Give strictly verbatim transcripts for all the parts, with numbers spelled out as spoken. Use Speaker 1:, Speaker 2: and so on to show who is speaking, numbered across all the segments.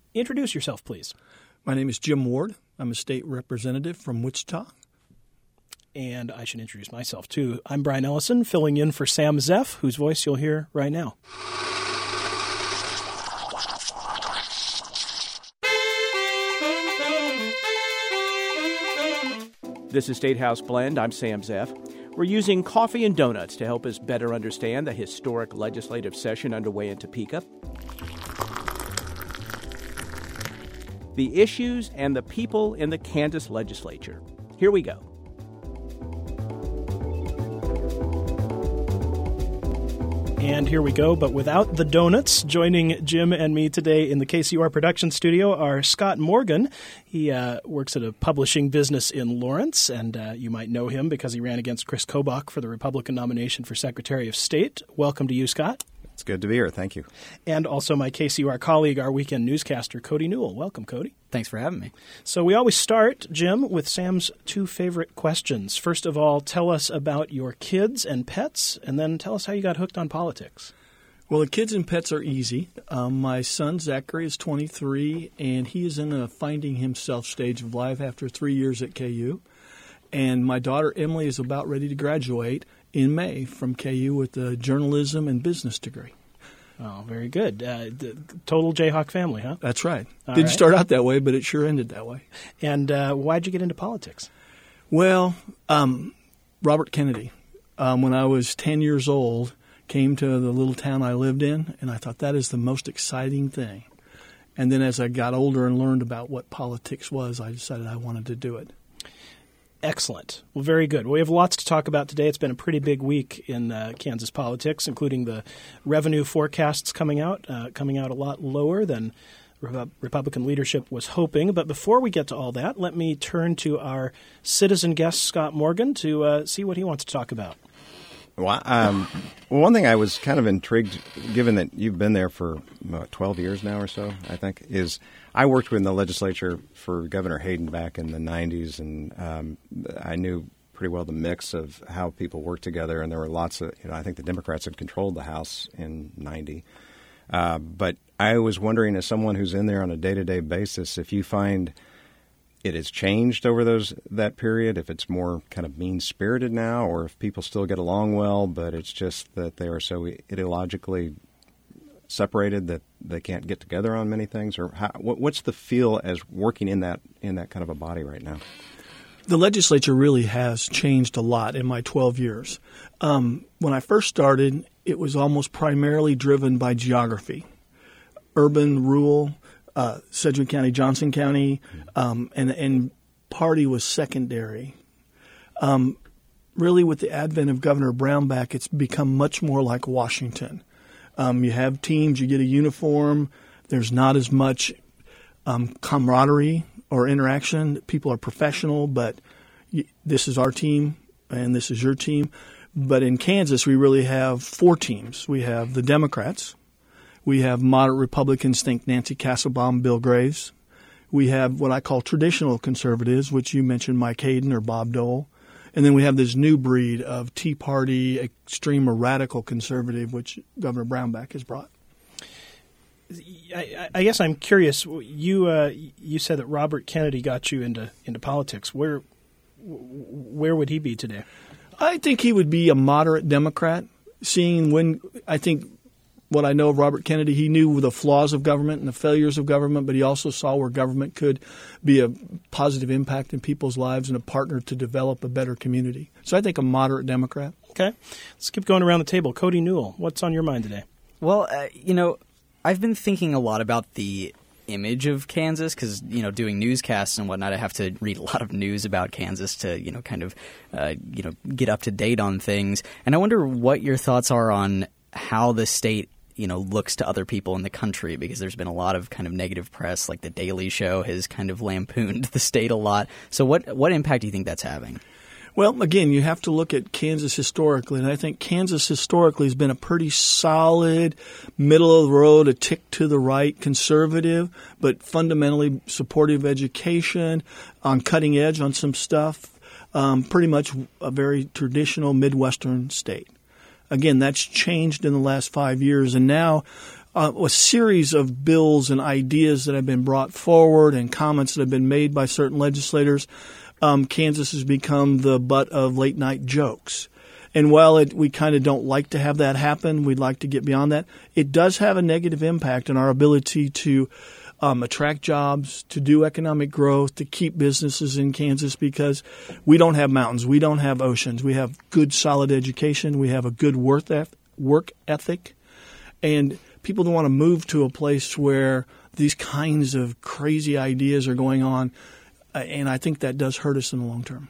Speaker 1: Introduce yourself, please.
Speaker 2: My name is Jim Ward. I'm a state representative from Wichita.
Speaker 1: And I should introduce myself, too. I'm Brian Ellison, filling in for Sam Zeff, whose voice you'll hear right now. This is State House Blend. I'm Sam Zeff. We're using coffee and donuts to help us better understand the historic legislative session underway in Topeka, the issues and the people in the Kansas legislature. Here we go. And here we go, but without the donuts. Joining Jim and me today in the K C U R production studio are Scott Morgan. He uh, works at a publishing business in Lawrence, and uh, you might know him because he ran against Chris Kobach for the Republican nomination for Secretary of State. Welcome to you, Scott.
Speaker 3: It's good to be here. Thank you.
Speaker 1: And also my K C U R colleague, our weekend newscaster, Cody Newell. Welcome, Cody.
Speaker 4: Thanks for having me.
Speaker 1: So we always start, Jim, with Sam's two favorite questions. First of all, tell us about your kids and pets, and then tell us how you got hooked on politics.
Speaker 2: Well, the kids and pets are easy. Um, my son, Zachary, is twenty-three, and he is in a finding himself stage of life after three years at K U. And my daughter, Emily, is about ready to graduate in May from K U with a journalism and business degree.
Speaker 1: Oh, very good. Uh, the total Jayhawk family, huh?
Speaker 2: That's right.
Speaker 1: All
Speaker 2: Didn't
Speaker 1: right.
Speaker 2: start out that way, but it sure ended that way.
Speaker 1: And uh, why'd you get into politics?
Speaker 2: Well, um, Robert Kennedy, um, when I was ten years old, came to the little town I lived in, and I thought that is the most exciting thing. And then as I got older and learned about what politics was, I decided I wanted to do it.
Speaker 1: Excellent. Well, very good. We have lots to talk about today. It's been a pretty big week in uh, Kansas politics, including the revenue forecasts coming out, uh, coming out a lot lower than Re- Republican leadership was hoping. But before we get to all that, let me turn to our citizen guest, Scott Morgan, to uh, see what he wants to talk about.
Speaker 3: Well, um, well, one thing I was kind of intrigued, given that you've been there for what, twelve years now or so, I think, is I worked in the legislature for Governor Hayden back in the nineties, and um, I knew pretty well the mix of how people work together, and there were lots of, you know, I think the Democrats had controlled the House in ninety. Uh, but I was wondering, as someone who's in there on a day-to-day basis, if you find it has changed over those that period, if it's more kind of mean-spirited now, or if people still get along well, but it's just that they are so ideologically separated that they can't get together on many things, or how, what, what's the feel as working in that in that kind of a body right now?
Speaker 2: The legislature really has changed a lot in my twelve years. Um, when I first started, it was almost primarily driven by geography, urban, rural, Uh, Sedgwick County, Johnson County, um, and, and party was secondary. Um, really, with the advent of Governor Brownback, it's become much more like Washington. Um, you have teams, you get a uniform. There's not as much um, camaraderie or interaction. People are professional, but y- this is our team and this is your team. But in Kansas, we really have four teams. We have the Democrats. We have moderate Republicans, think Nancy Kasselbaum, Bill Graves. We have what I call traditional conservatives, which you mentioned, Mike Hayden or Bob Dole. And then we have this new breed of Tea Party, extreme or radical conservative, which Governor Brownback has brought.
Speaker 1: I, I guess I'm curious. You uh, you said that Robert Kennedy got you into into politics. Where where would he be today?
Speaker 2: I think he would be a moderate Democrat. Seeing when I think. What I know of Robert Kennedy, he knew the flaws of government and the failures of government, but he also saw where government could be a positive impact in people's lives and a partner to develop a better community. So I think a moderate Democrat.
Speaker 1: Okay. Let's keep going around the table. Cody Newell, what's on your mind today?
Speaker 4: Well, uh, you know, I've been thinking a lot about the image of Kansas because, you know, doing newscasts and whatnot, I have to read a lot of news about Kansas to, you know, kind of, uh, you know, get up to date on things. And I wonder what your thoughts are on how the state you know, looks to other people in the country, because there's been a lot of kind of negative press, like The Daily Show has kind of lampooned the state a lot. So what what impact do you think that's having?
Speaker 2: Well, again, you have to look at Kansas historically, and I think Kansas historically has been a pretty solid, middle-of-the-road, a tick to the right, conservative, but fundamentally supportive education, on cutting edge on some stuff, um, pretty much a very traditional Midwestern state. Again, that's changed in the last five years, and now uh, a series of bills and ideas that have been brought forward and comments that have been made by certain legislators, um, Kansas has become the butt of late-night jokes. And while it, we kind of don't like to have that happen, we'd like to get beyond that, it does have a negative impact on our ability to um, attract jobs, to do economic growth, to keep businesses in Kansas, because we don't have mountains, we don't have oceans. We have good, solid education. We have a good work ethic. And people don't want to move to a place where these kinds of crazy ideas are going on. And I think that does hurt us in the long term.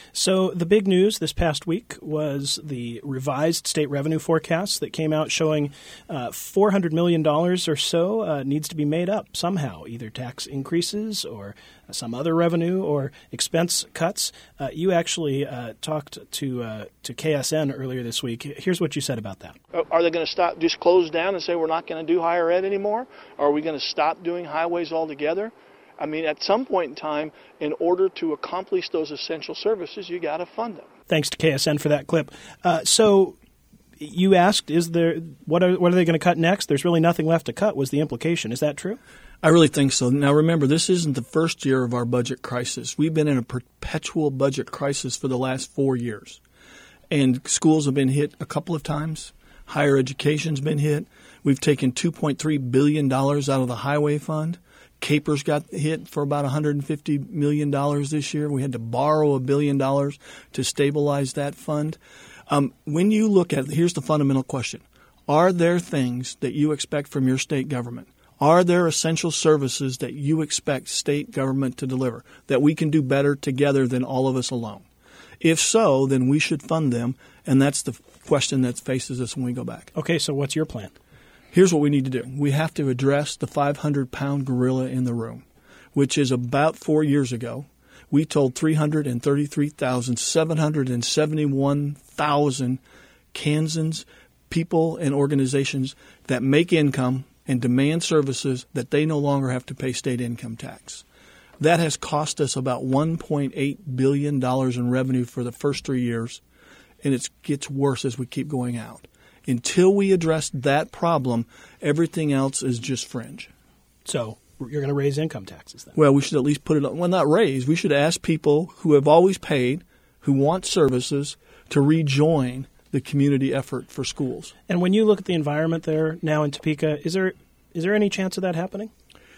Speaker 1: So the big news this past week was the revised state revenue forecast that came out showing uh, four hundred million dollars or so uh, needs to be made up somehow, either tax increases or some other revenue or expense cuts. Uh, you actually uh, talked to uh, to K S N earlier this week. Here's what you said about that.
Speaker 5: Are they going to stop, just close down and say we're not going to do higher ed anymore? Or are we going to stop doing highways altogether? I mean, at some point in time, in order to accomplish those essential services, you got to fund them.
Speaker 1: Thanks to K S N for that clip. Uh, so you asked, is there what are what are they going to cut next? There's really nothing left to cut was the implication. Is that true?
Speaker 2: I really think so. Now, remember, this isn't the first year of our budget crisis. We've been in a perpetual budget crisis for the last four years. And schools have been hit a couple of times. Higher education's been hit. We've taken two point three billion dollars out of the highway fund. Capers got hit for about one hundred fifty million dollars this year. We had to borrow a billion dollars to stabilize that fund. Um, when you look at – here's the fundamental question. Are there things that you expect from your state government? Are there essential services that you expect state government to deliver that we can do better together than all of us alone? If so, then we should fund them, and that's the question that faces us when we go back.
Speaker 1: Okay, so what's your plan?
Speaker 2: Here's what we need to do. We have to address the five hundred pound gorilla in the room, which is about four years ago. We told three hundred thirty-three thousand seven hundred seventy-one thousand Kansans, people and organizations that make income and demand services that they no longer have to pay state income tax. That has cost us about one point eight billion dollars in revenue for the first three years, and it gets worse as we keep going out. Until we address that problem, everything else is just fringe.
Speaker 1: So you're going to raise income taxes then?
Speaker 2: Well, we should at least put it on. Well, not raise. We should ask people who have always paid, who want services, to rejoin the community effort for schools.
Speaker 1: And when you look at the environment there now in Topeka, is there is there any chance of that happening?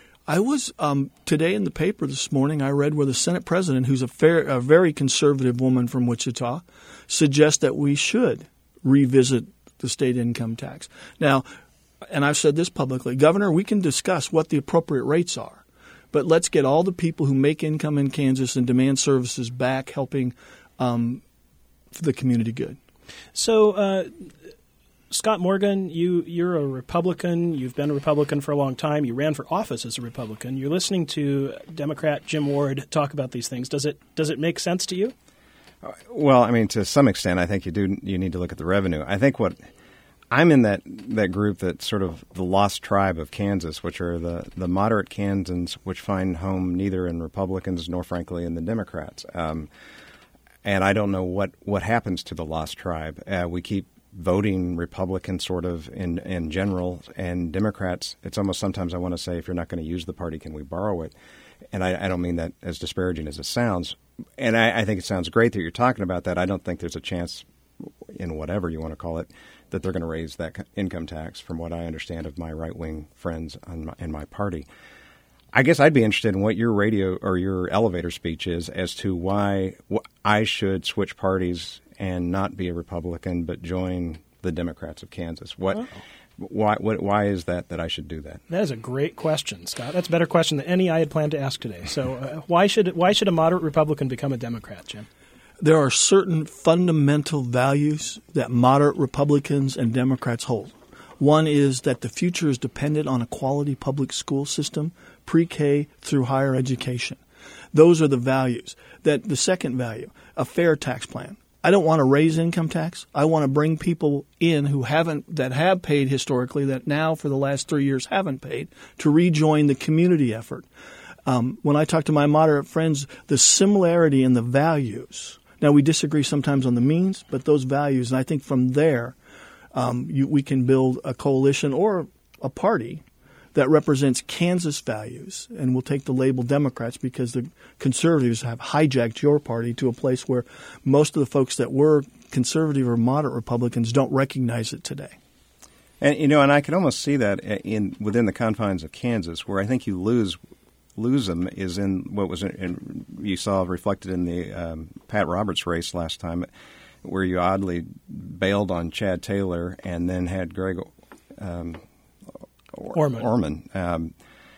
Speaker 2: I was um, today in the paper this morning, I read where the Senate president, who's a, fair, a very conservative woman from Wichita, suggests that we should revisit the state income tax. Now, and I've said this publicly, Governor, we can discuss what the appropriate rates are, but let's get all the people who make income in Kansas and demand services back, helping um, the community good.
Speaker 1: So, uh, Scott Morgan, you, you're a Republican. You've been a Republican for a long time. You ran for office as a Republican. You're listening to Democrat Jim Ward talk about these things. Does it does it make sense to you?
Speaker 3: Well, I mean, to some extent, I think you do. You need to look at the revenue. I think what I'm in that, that group that's sort of the lost tribe of Kansas, which are the, the moderate Kansans, which find home neither in Republicans nor, frankly, in the Democrats. Um, and I don't know what, what happens to the lost tribe. Uh, we keep voting Republican sort of in, in general, and Democrats, it's almost sometimes I want to say, if you're not going to use the party, can we borrow it? And I, I don't mean that as disparaging as it sounds. And I, I think it sounds great that you're talking about that. I don't think there's a chance in whatever you want to call it that they're going to raise that income tax from what I understand of my right-wing friends in my, in my party. I guess I'd be interested in what your radio or your elevator speech is as to why I should switch parties and not be a Republican but join the Democrats of Kansas. What? Oh. Why, what, why is that that I should do that?
Speaker 1: That is a great question, Scott. That's a better question than any I had planned to ask today. So uh, why should why should a moderate Republican become a Democrat, Jim?
Speaker 2: There are certain fundamental values that moderate Republicans and Democrats hold. One is that the future is dependent on a quality public school system, pre-K through higher education. Those are the values. That the second value, a fair tax plan. I don't want to raise income tax. I want to bring people in who haven't, that have paid historically, that now for the last three years haven't paid, to rejoin the community effort. Um, when I talk to my moderate friends, the similarity in the values. Now, we disagree sometimes on the means, but those values, and I think from there, um, you, we can build a coalition or a party that represents Kansas values, and we'll take the label Democrats because the conservatives have hijacked your party to a place where most of the folks that were conservative or moderate Republicans don't recognize it today.
Speaker 3: And you know, and I can almost see that in within the confines of Kansas, where I think you lose lose them is in what was in, in, you saw reflected in the um, Pat Roberts race last time, where you oddly bailed on Chad Taylor and then had Greg um,
Speaker 1: Orman.
Speaker 3: Orman. Um,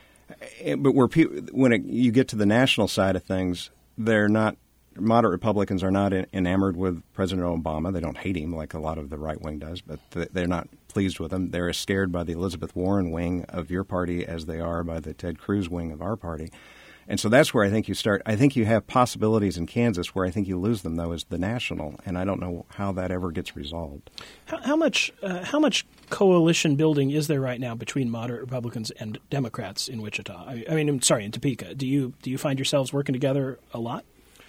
Speaker 3: but where people, when it, you get to the national side of things, they're not. Moderate Republicans are not enamored with President Obama. They don't hate him like a lot of the right wing does, but they're not pleased with him. They're as scared by the Elizabeth Warren wing of your party as they are by the Ted Cruz wing of our party. And so that's where I think you start. I think you have possibilities in Kansas. Where I think you lose them, though, is the national, and I don't know how that ever gets resolved.
Speaker 1: How, how much uh, how much coalition building is there right now between moderate Republicans and Democrats in Wichita? I, I mean, I'm sorry, in Topeka. Do you do you find yourselves working together a lot?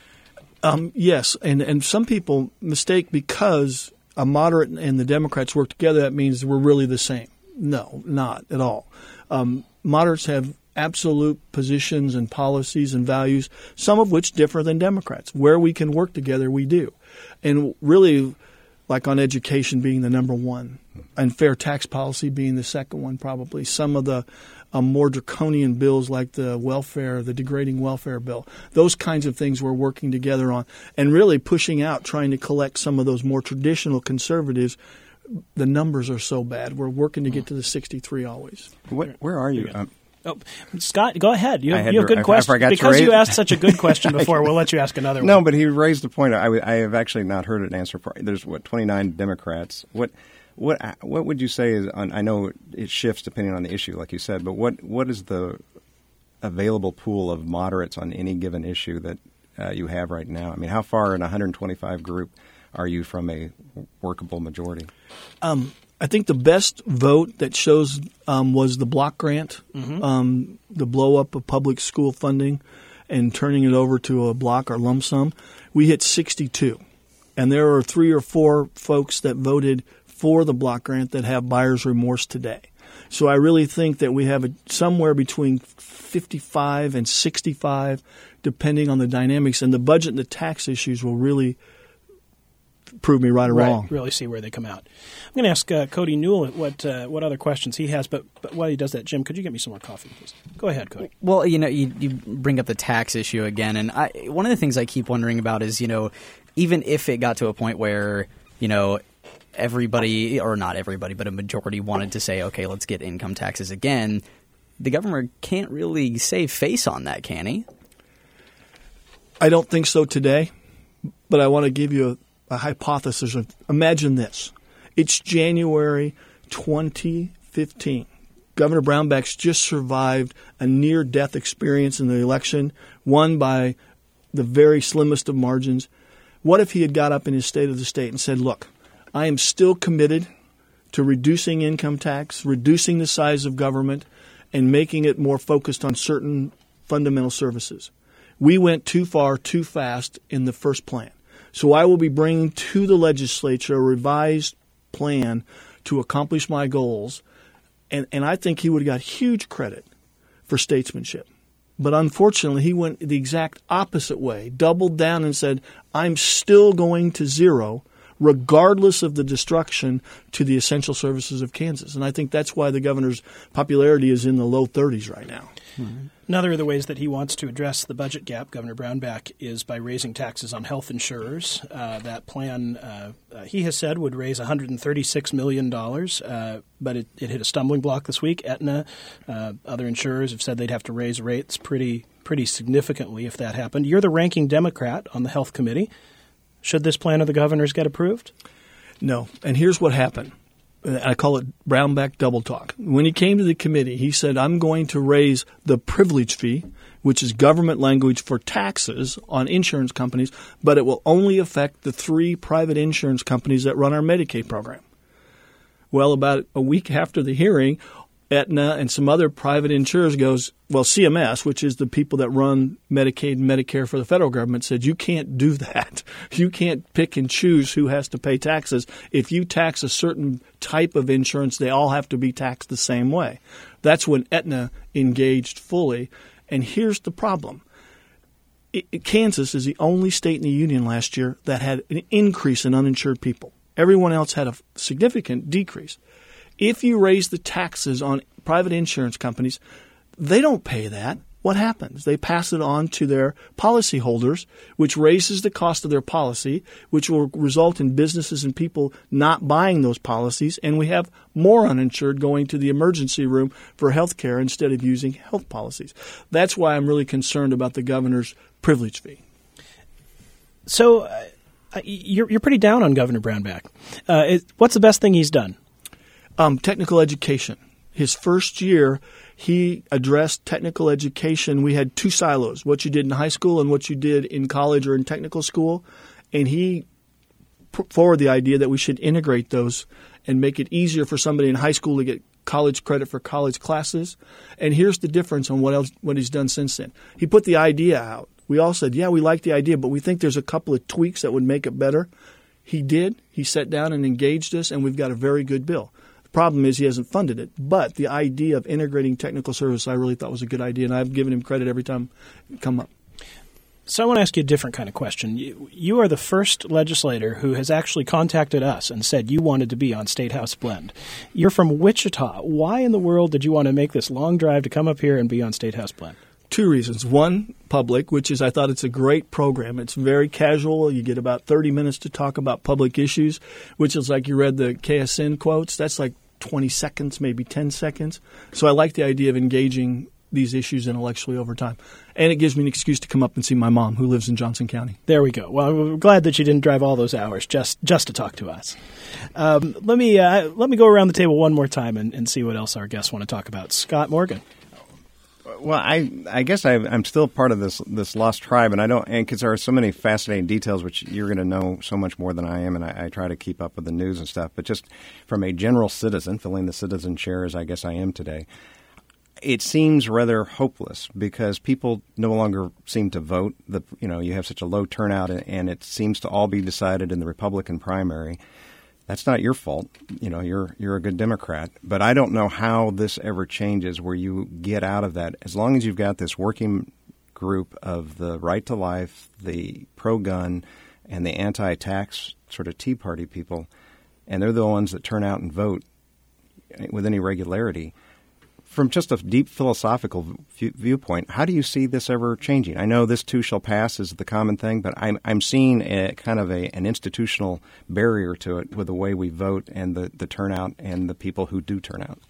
Speaker 2: Um, yes, and, and some people mistake because a moderate and the Democrats work together, that means we're really the same. No, not at all. Um, moderates have absolute positions and policies and values, some of which differ than Democrats. Where we can work together, we do. And really, like on education being the number one and fair tax policy being the second one probably, some of the Um, more draconian bills like the welfare, the degrading welfare bill, those kinds of things we're working together on and really pushing out, trying to collect some of those more traditional conservatives. The numbers are so bad. We're working to get to the sixty-three always.
Speaker 3: What, where are you? Um,
Speaker 1: oh, Scott, go ahead. You, you have
Speaker 3: to,
Speaker 1: good questions. Because you asked such a good question before, we'll let you ask another one.
Speaker 3: No, but he raised a point. I, I have actually not heard an answer for. There's, what, twenty-nine Democrats. What What what would you say is on, I know it shifts depending on the issue, like you said, but what, what is the available pool of moderates on any given issue that uh, you have right now? I mean, how far in a one hundred twenty-five group are you from a workable majority?
Speaker 2: Um, I think the best vote that shows um, was the block grant, mm-hmm. um, the blow up of public school funding and turning it over to a block or lump sum. We hit sixty-two, and there are three or four folks that voted for the block grant that have buyer's remorse today. So I really think that we have a, somewhere between fifty-five and sixty-five, depending on the dynamics. And the budget and the tax issues will really prove me right or
Speaker 1: right,
Speaker 2: wrong.
Speaker 1: Really see where they come out. I'm going to ask uh, Cody Newell what uh, what other questions he has. But, but while he does that, Jim, could you get me some more coffee, please? Go ahead, Cody.
Speaker 4: Well, you know, you, you bring up the tax issue again. And I, one of the things I keep wondering about is, you know, even if it got to a point where, you know, everybody, or not everybody, but a majority wanted to say, okay, let's get income taxes again, the governor can't really save face on that, can he?
Speaker 2: I don't think so today, but I want to give you a, a hypothesis. Of, imagine this. It's January twenty fifteen. Governor Brownback's just survived a near-death experience in the election, won by the very slimmest of margins. What if he had got up in his State of the State and said, look, I am still committed to reducing income tax, reducing the size of government, and making it more focused on certain fundamental services. We went too far, too fast in the first plan. So I will be bringing to the legislature a revised plan to accomplish my goals, and, and I think he would have got huge credit for statesmanship. But unfortunately, he went the exact opposite way, doubled down and said, I'm still going to zero, regardless of the destruction to the essential services of Kansas. And I think that's why the governor's popularity is in the low thirties right now.
Speaker 1: Mm-hmm. Another of the ways that he wants to address the budget gap, Governor Brownback, is by raising taxes on health insurers. Uh, that plan, uh, uh, he has said, would raise one hundred thirty-six million dollars, uh, but it, it hit a stumbling block this week. Aetna, uh, other insurers have said they'd have to raise rates pretty, pretty significantly if that happened. You're the ranking Democrat on the Health Committee. Should this plan of the governor's get approved?
Speaker 2: No. And here's what happened. I call it Brownback double talk. When he came to the committee, he said, I'm going to raise the privilege fee, which is government language for taxes on insurance companies, but it will only affect the three private insurance companies that run our Medicaid program. Well, about a week after the hearing, Aetna and some other private insurers goes, well, C M S, which is the people that run Medicaid and Medicare for the federal government, said you can't do that. You can't pick and choose who has to pay taxes. If you tax a certain type of insurance, they all have to be taxed the same way. That's when Aetna engaged fully. And here's the problem. It, it, Kansas is the only state in the union last year that had an increase in uninsured people. Everyone else had a significant decrease. If you raise the taxes on private insurance companies, they don't pay that. What happens? They pass it on to their policyholders, which raises the cost of their policy, which will result in businesses and people not buying those policies, and we have more uninsured going to the emergency room for health care instead of using health policies. That's why I'm really concerned about the governor's privilege fee.
Speaker 1: So uh, you're, you're pretty down on Governor Brownback. Uh, it, what's the best thing he's done?
Speaker 2: Um, technical education. His first year, he addressed technical education. We had two silos, what you did in high school and what you did in college or in technical school. And he put forward the idea that we should integrate those and make it easier for somebody in high school to get college credit for college classes. And here's the difference on what else what he's done since then. He put the idea out. We all said, yeah, we like the idea, but we think there's a couple of tweaks that would make it better. He did. He sat down and engaged us, and we've got a very good bill. Problem is he hasn't funded it, but the idea of integrating technical service I really thought was a good idea, and I've given him credit every time it come up.
Speaker 1: So I want to ask you a different kind of question. You, you are the first legislator who has actually contacted us and said you wanted to be on State House Blend. You're from Wichita. Why in the world did you want to make this long drive to come up here and be on State House Blend?
Speaker 2: Two reasons. One, public, which is I thought it's a great program. It's very casual. You get about thirty minutes to talk about public issues, which is like you read the K S N quotes. That's like twenty seconds, maybe ten seconds. So I like the idea of engaging these issues intellectually over time. And it gives me an excuse to come up and see my mom, who lives in Johnson County.
Speaker 1: There we go. Well, we're glad that you didn't drive all those hours just just to talk to us. Um, let me uh, let me go around the table one more time and, and see what else our guests want to talk about. Scott Morgan.
Speaker 3: Well, I I guess I, I'm still part of this this lost tribe, and I don't, and because there are so many fascinating details, which you're going to know so much more than I am, and I, I try to keep up with the news and stuff. But just from a general citizen, filling the citizen chair as I guess I am today, it seems rather hopeless because people no longer seem to vote. The you know you have such a low turnout, and, and it seems to all be decided in the Republican primary. That's not your fault. You know, you're you're a good Democrat. But I don't know how this ever changes where you get out of that. As long as you've got this working group of the right to life, the pro-gun, and the anti-tax sort of Tea Party people, and they're the ones that turn out and vote with any regularity. From just a deep philosophical view- viewpoint, how do you see this ever changing? I know this too shall pass is the common thing, but I'm I'm seeing a kind of a, an institutional barrier to it with the way we vote and the, the turnout and the people who do turn out.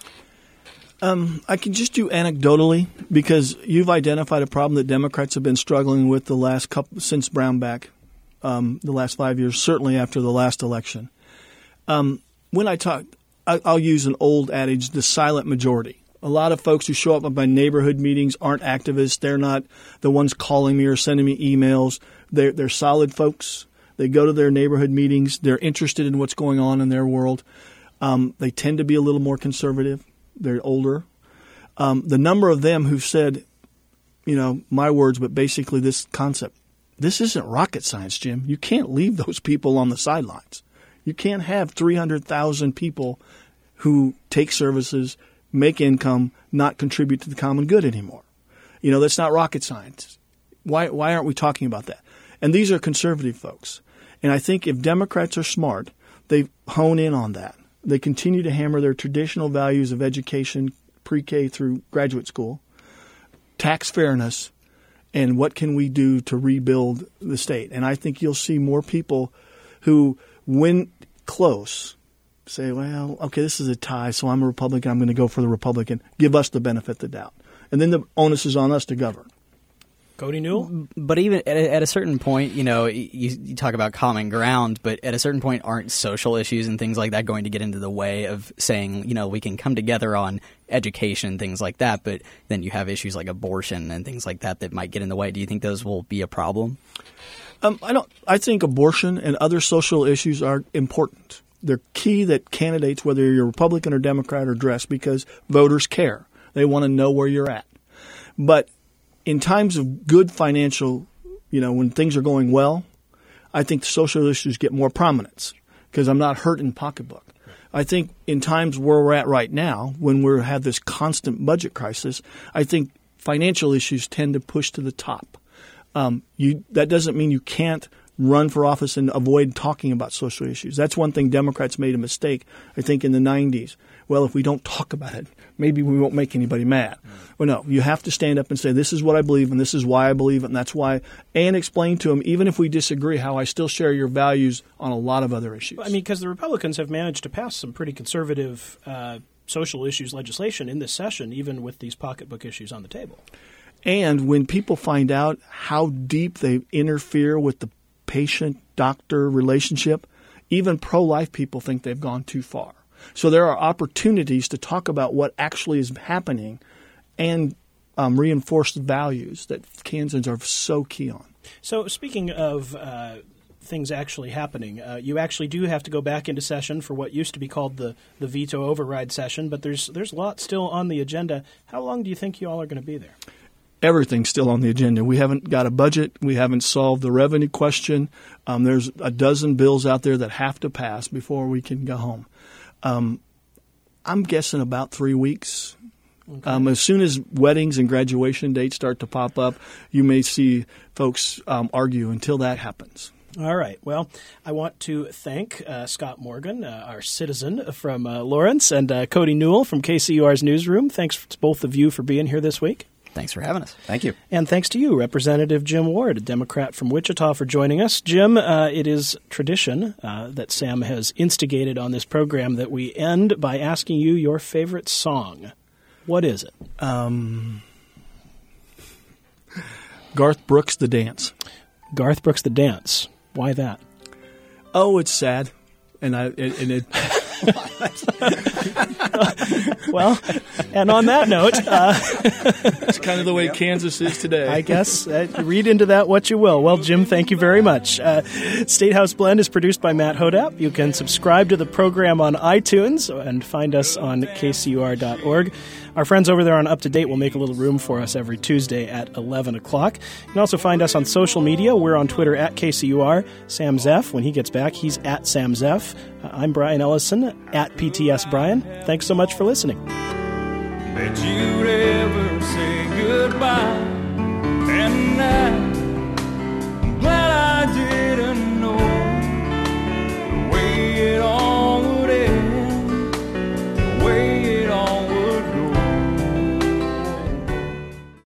Speaker 2: Um, I can just do anecdotally because you've identified a problem that Democrats have been struggling with the last couple since Brownback, um, the last five years, certainly after the last election. Um, when I talk. I'll use an old adage, the silent majority. A lot of folks who show up at my neighborhood meetings aren't activists. They're not the ones calling me or sending me emails. They're, they're solid folks. They go to their neighborhood meetings. They're interested in what's going on in their world. Um, they tend to be a little more conservative. They're older. Um, the number of them who've said, you know, my words, but basically this concept, this isn't rocket science, Jim. You can't leave those people on the sidelines. You can't have three hundred thousand people who take services, make income, not contribute to the common good anymore. You know, that's not rocket science. Why why aren't we talking about that? And these are conservative folks. And I think if Democrats are smart, they hone in on that. They continue to hammer their traditional values of education, pre-K through graduate school, tax fairness, and what can we do to rebuild the state. And I think you'll see more people who – when close, say, well, okay, this is a tie, so I'm a Republican. I'm going to go for the Republican. Give us the benefit of the doubt. And then the onus is on us to govern.
Speaker 1: Cody Newell?
Speaker 4: But even at a, at a certain point, you know, you, you talk about common ground, but at a certain point, aren't social issues and things like that going to get into the way of saying, you know, we can come together on education and things like that, but then you have issues like abortion and things like that that might get in the way. Do you think those will be a problem?
Speaker 2: Um, I don't. I think abortion and other social issues are important. they're key that candidates, whether you're Republican or Democrat, are addressed because voters care. They want to know where you're at. But in times of good financial, you know, when things are going well, I think the social issues get more prominence because I'm not hurting pocketbook. I think in times where we're at right now, when we have this constant budget crisis, I think financial issues tend to push to the top. Um, you, that doesn't mean you can't run for office and avoid talking about social issues. That's one thing Democrats made a mistake, I think, in the nineties. Well, if we don't talk about it, maybe we won't make anybody mad. Mm. Well, no, you have to stand up and say, this is what I believe and this is why I believe it and that's why, and explain to them, even if we disagree, how I still share your values on a lot of other issues.
Speaker 1: I mean, because the Republicans have managed to pass some pretty conservative uh, social issues legislation in this session, even with these pocketbook issues on the table.
Speaker 2: And when people find out how deep they interfere with the patient-doctor relationship, even pro-life people think they've gone too far. So there are opportunities to talk about what actually is happening and um, reinforce the values that Kansans are so key on.
Speaker 1: So speaking of uh, things actually happening, uh, you actually do have to go back into session for what used to be called the, the veto override session, but there's there's a lot still on the agenda. How long do you think you all are going to be there?
Speaker 2: Everything's still on the agenda. We haven't got a budget. We haven't solved the revenue question. Um, there's a dozen bills out there that have to pass before we can go home. Um, I'm guessing about three weeks. Okay. Um, as soon as weddings and graduation dates start to pop up, you may see folks um, argue until that happens.
Speaker 1: All right. Well, I want to thank uh, Scott Morgan, uh, our citizen from uh, Lawrence, and uh, Cody Newell from K C U R's newsroom. Thanks to both of you for being here this week.
Speaker 4: Thanks for having us.
Speaker 3: Thank you.
Speaker 1: And thanks to you, Representative Jim Ward, a Democrat from Wichita, for joining us. Jim, uh, it is tradition uh, that Sam has instigated on this program that we end by asking you your favorite song. What is it?
Speaker 2: Um, Garth Brooks' The Dance.
Speaker 1: Garth Brooks' The Dance. Why that?
Speaker 2: Oh, it's sad. And I and, and it
Speaker 1: well, and on that note, uh,
Speaker 2: it's kind of the way yep. Kansas is today.
Speaker 1: I guess uh, read into that what you will. Well, Jim, thank you very much. Uh, State House Blend is produced by Matt Hodap. You can subscribe to the program on iTunes and find us on K C U R dot org. Our friends over there on Up to Date will make a little room for us every Tuesday at eleven o'clock. You can also find us on social media. We're on Twitter at K C U R. Sam Zeff, when he gets back, he's at Sam Zeff. Uh, I'm Brian Ellison, at P T S Brian. Thanks so much for listening.
Speaker 6: Did you ever say goodbye and now